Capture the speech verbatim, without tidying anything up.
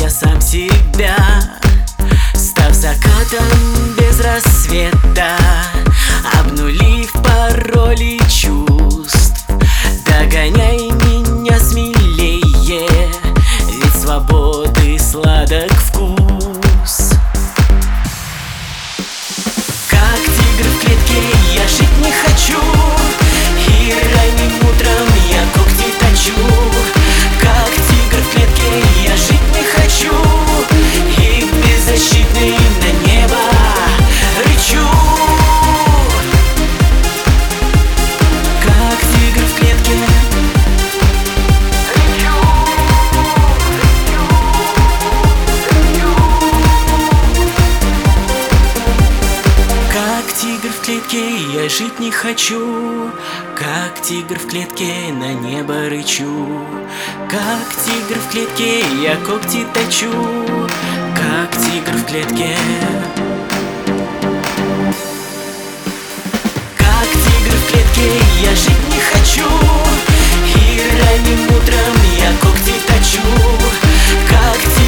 я сам себя, став закатом без рассвета, обнулив пароли чувств. Догоняй меня смелее, ведь свободы сладок вкус. Как тигр в клетке я жить не хочу, и ранним утром я когти точу. Как тигр в клетке я жить не хочу, и беззащитный на небо рычу. Как тигр в клетке рычу, рычу, рычу. Как тигр в клетке я жить не хочу, как тигр в клетке на небо рычу. Как тигр в клетке я когти точу, как тигр в клетке. Как тигр в клетке я жить не хочу, и ранним утром я когти точу. Как